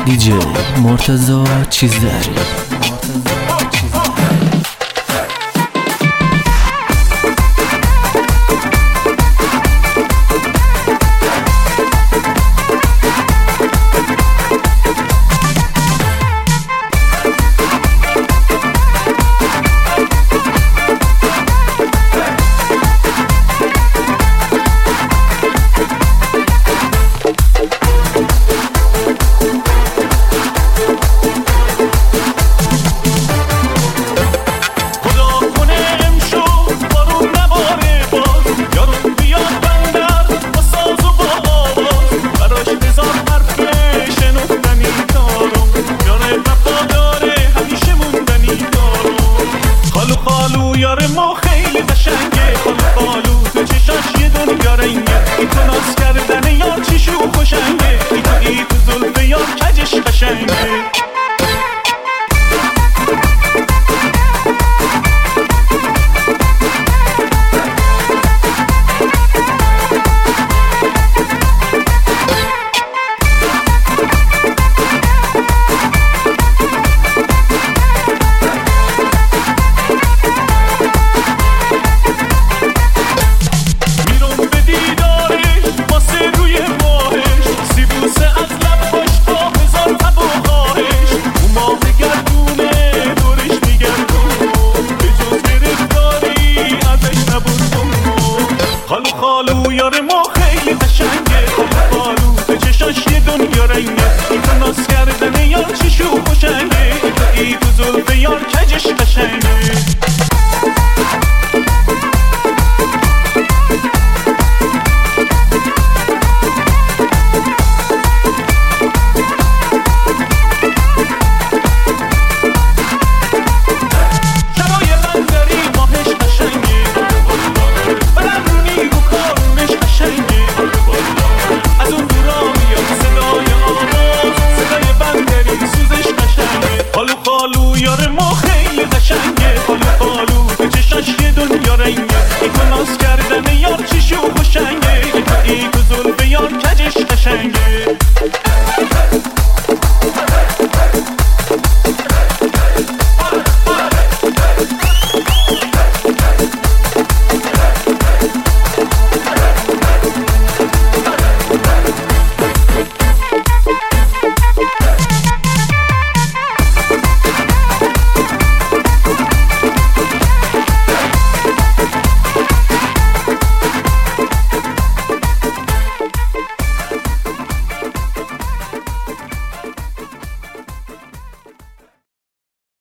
دیجی مرتضی چیزداری. یار ما خیلی قشنگه، خالو تو چشاش یه دنیا رنگه، این تو ناز کردن یار چی شو خوشنگه، ای تو زلف یار کجش قشنگه. خالو یار ما خیلی قشنگه، خالو تو چشاش یه دنیا رنگه، این تو ناز کردن یار چی شو خوشنگه، ای تو زلف یار کجش قشنگه.